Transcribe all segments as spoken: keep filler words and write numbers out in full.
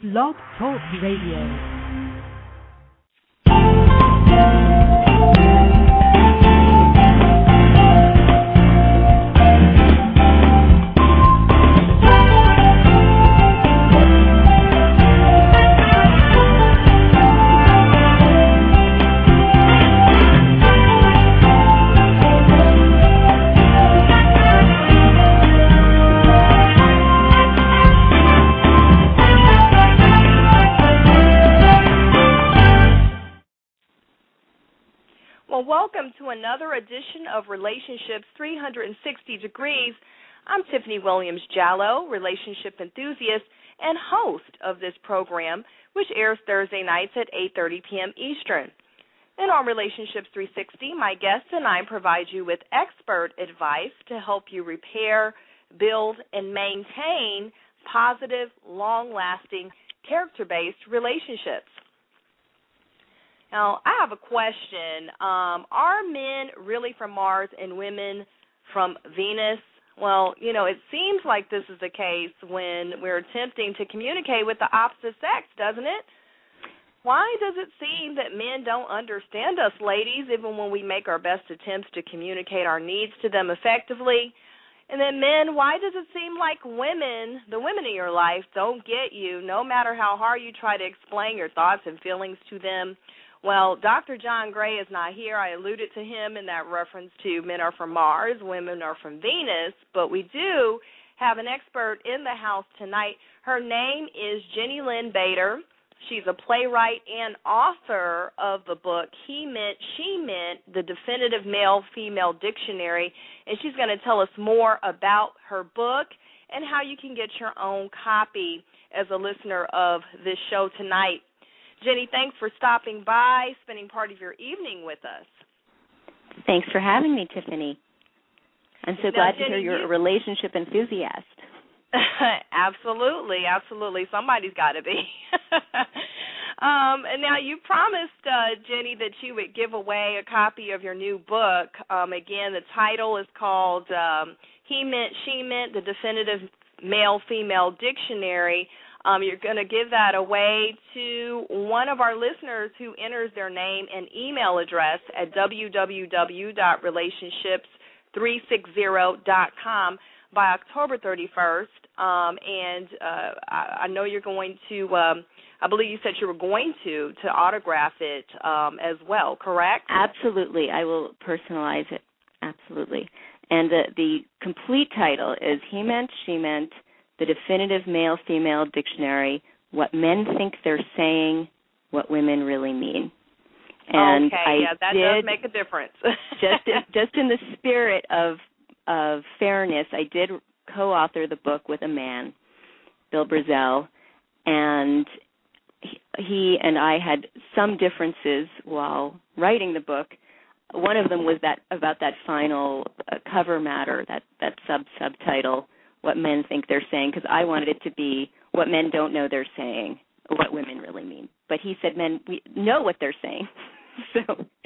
Blog Talk Radio. Welcome to another edition of Relationships three hundred sixty Degrees. I'm Tiffany Williams-Jallo, relationship enthusiast and host of this program, which airs Thursday nights at eight thirty p.m. Eastern. And on Relationships three sixty, my guests and I provide you with expert advice to help you repair, build, and maintain positive, long-lasting, character-based relationships. Now, I have a question. Um, are men really from Mars and women from Venus? Well, you know, it seems like this is the case when we're attempting to communicate with the opposite sex, doesn't it? Why does it seem that men don't understand us, ladies, even when we make our best attempts to communicate our needs to them effectively? And then men, why does it seem like women, the women in your life, don't get you, no matter how hard you try to explain your thoughts and feelings to them? Well, Doctor John Gray is not here. I alluded to him in that reference to men are from Mars, women are from Venus, but we do have an expert in the house tonight. Her name is Jenny Lynn Bader. She's a playwright and author of the book He Meant, She Meant, the Definitive Male-Female Dictionary, and she's going to tell us more about her book and how you can get your own copy as a listener of this show tonight. Jenny, thanks for stopping by, spending part of your evening with us. Thanks for having me, Tiffany. I'm so now, glad Jenny, to hear you're you... a relationship enthusiast. Absolutely, absolutely. Somebody's got to be. um, and now you promised, uh, Jenny, that you would give away a copy of your new book. Um, again, the title is called um, He Meant, She Meant, the Definitive Male-Female Dictionary. Um, you're going to give that away to one of our listeners who enters their name and email address at w w w dot relationships three sixty dot com by October thirty-first. Um, and uh, I, I know you're going to, um, I believe you said you were going to, to autograph it um, as well, correct? Absolutely. I will personalize it. Absolutely. And the, the complete title is He Meant, She Meant, the Definitive Male-Female Dictionary, What Men Think They're Saying, What Women Really Mean. And okay, I yeah, that did, does make a difference. just, in, just in the spirit of of fairness, I did co-author the book with a man, Bill Brazell, and he, he and I had some differences while writing the book. One of them was that about that final uh, cover matter, that, that sub-subtitle, What Men Think They're Saying, because I wanted it to be what men don't know they're saying, what women really mean. But he said men we know what they're saying. so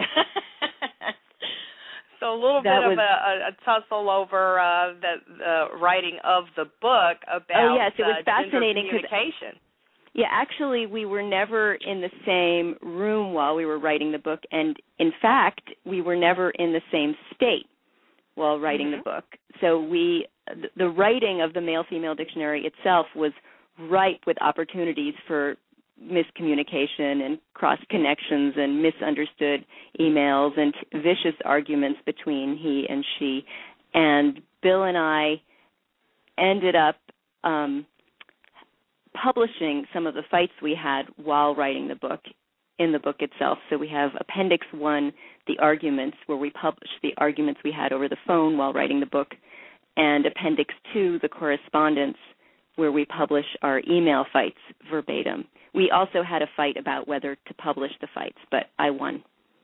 so a little bit was, of a, a tussle over uh, the uh, writing of the book about oh, yes, it was uh, fascinating communication. Yeah, actually, we were never in the same room while we were writing the book, and in fact, we were never in the same state while writing mm-hmm. the book. So we, the writing of the male-female dictionary itself was ripe with opportunities for miscommunication and cross-connections and misunderstood emails and vicious arguments between he and she. And Bill and I ended up um, publishing some of the fights we had while writing the book in the book itself. So we have Appendix one, the arguments, where we publish the arguments we had over the phone while writing the book, and Appendix two, the correspondence, where we publish our email fights verbatim. We also had a fight about whether to publish the fights, but I won.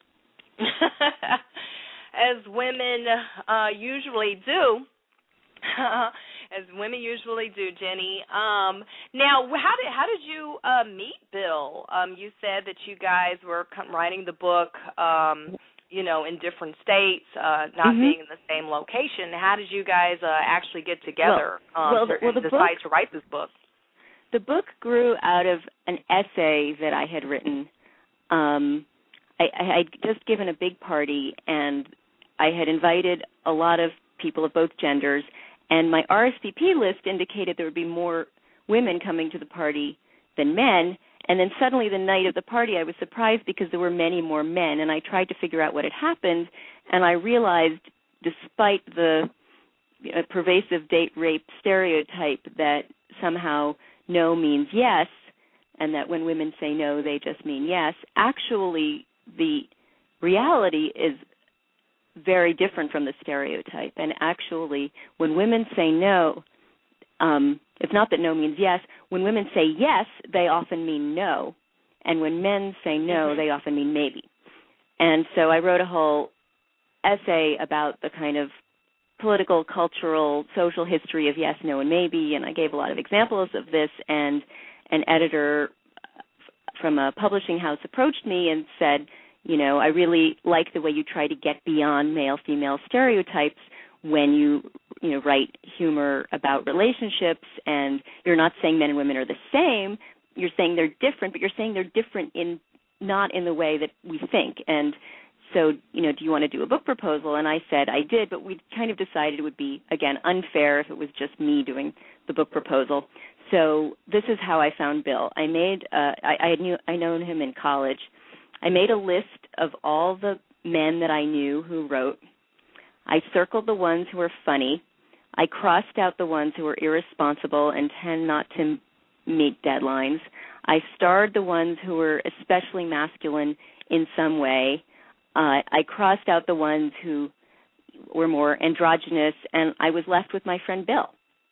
As women uh, usually do. As women usually do, Jenny. Um, now, how did how did you uh, meet Bill? Um, you said that you guys were writing the book, um, you know, in different states, uh, not mm-hmm. being in the same location. How did you guys uh, actually get together well, um, well, to, well, and the decide book, to write this book? the book grew out of an essay that I had written. Um, I, I had just given a big party, and I had invited a lot of people of both genders, and my R S V P list indicated there would be more women coming to the party than men. And then suddenly the night of the party, I was surprised because there were many more men, and I tried to figure out what had happened, and I realized, despite the uh, pervasive date rape stereotype that somehow no means yes, and that when women say no, they just mean yes, actually the reality is very different from the stereotype. And actually, when women say no, um, it's not that no means yes. When women say yes, they often mean no. And when men say no, they often mean maybe. And so I wrote a whole essay about the kind of political, cultural, social history of yes, no, and maybe, and I gave a lot of examples of this, and an editor from a publishing house approached me and said, you know, I really like the way you try to get beyond male-female stereotypes when you, you know, write humor about relationships, and you're not saying men and women are the same. You're saying they're different, but you're saying they're different in not in the way that we think. And so, you know, do you want to do a book proposal? And I said I did, but we kind of decided it would be, again, unfair if it was just me doing the book proposal. So this is how I found Bill. I made, uh, I, I knew, I known him in college. I made a list of all the men that I knew who wrote. I circled the ones who were funny. I crossed out the ones who were irresponsible and tend not to meet deadlines. I starred the ones who were especially masculine in some way. Uh, I crossed out the ones who were more androgynous, and I was left with my friend Bill.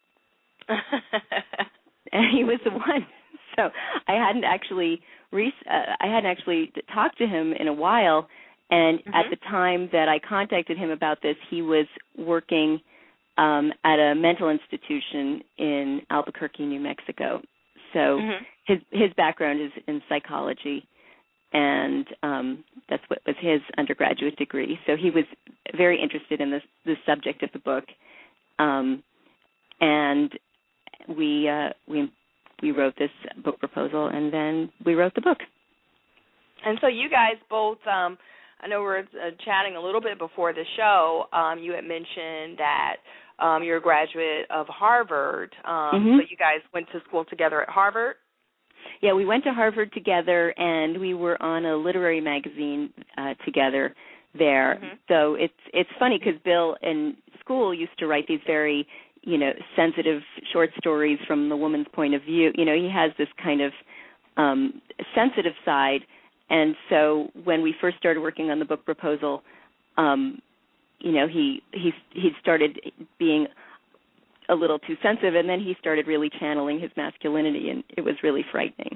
And he was the one. So I hadn't actually re- uh, I hadn't actually talked to him in a while. And mm-hmm. at the time that I contacted him about this, he was working um, at a mental institution in Albuquerque, New Mexico. So mm-hmm. his his background is in psychology, and um, that's what was his undergraduate degree. So he was very interested in this the subject of the book, um, and we uh, we we wrote this book proposal, and then we wrote the book. And so you guys both. Um, I know we were uh, chatting a little bit before the show. Um, you had mentioned that um, you're a graduate of Harvard, um, mm-hmm. so you guys went to school together at Harvard? Yeah, we went to Harvard together, and we were on a literary magazine uh, together there. Mm-hmm. So it's it's funny because Bill in school used to write these very, you know, sensitive short stories from the woman's point of view. You know, he has this kind of um, sensitive side. And so when we first started working on the book proposal, um, you know, he he he started being a little too sensitive, and then he started really channeling his masculinity, and it was really frightening.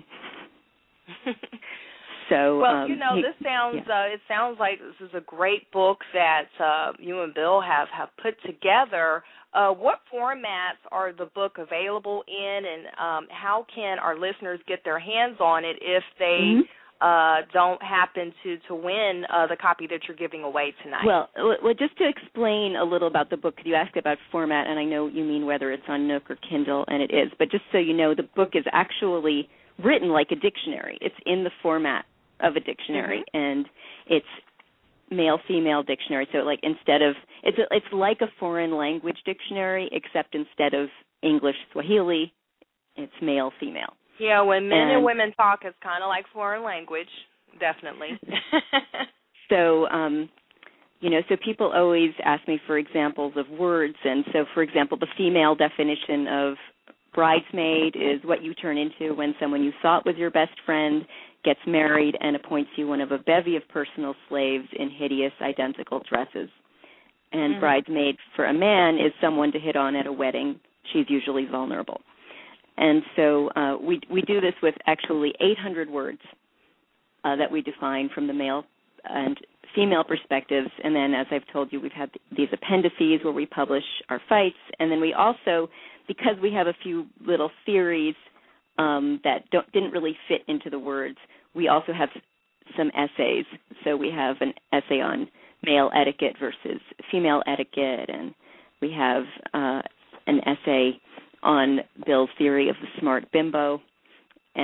So, well, um, you know, he, this sounds yeah. uh, it sounds like this is a great book that uh, you and Bill have, have put together. Uh, what formats are the book available in, and um, how can our listeners get their hands on it if they mm-hmm. Uh, don't happen to, to win uh, the copy that you're giving away tonight? Well, well, just to explain a little about the book, you asked about format, and I know you mean whether it's on Nook or Kindle, and it is. But just so you know, the book is actually written like a dictionary. It's in the format of a dictionary, mm-hmm. and it's male-female dictionary. So, like, instead of it's a, it's like a foreign language dictionary, except instead of English Swahili, it's male-female. Yeah, when men and, and women talk, it's kind of like foreign language, definitely. so, um, you know, so people always ask me for examples of words. And so, for example, the female definition of bridesmaid is what you turn into when someone you thought was your best friend gets married and appoints you one of a bevy of personal slaves in hideous identical dresses. And mm-hmm. bridesmaid for a man is someone to hit on at a wedding. She's usually vulnerable. And so uh, we we do this with actually eight hundred words uh, that we define from the male and female perspectives. And then, as I've told you, we've had these appendices where we publish our fights. And then we also, because we have a few little theories um, that don't, didn't really fit into the words, we also have some essays. So we have an essay on male etiquette versus female etiquette, and we have uh, an essay on Bill's theory of the smart bimbo.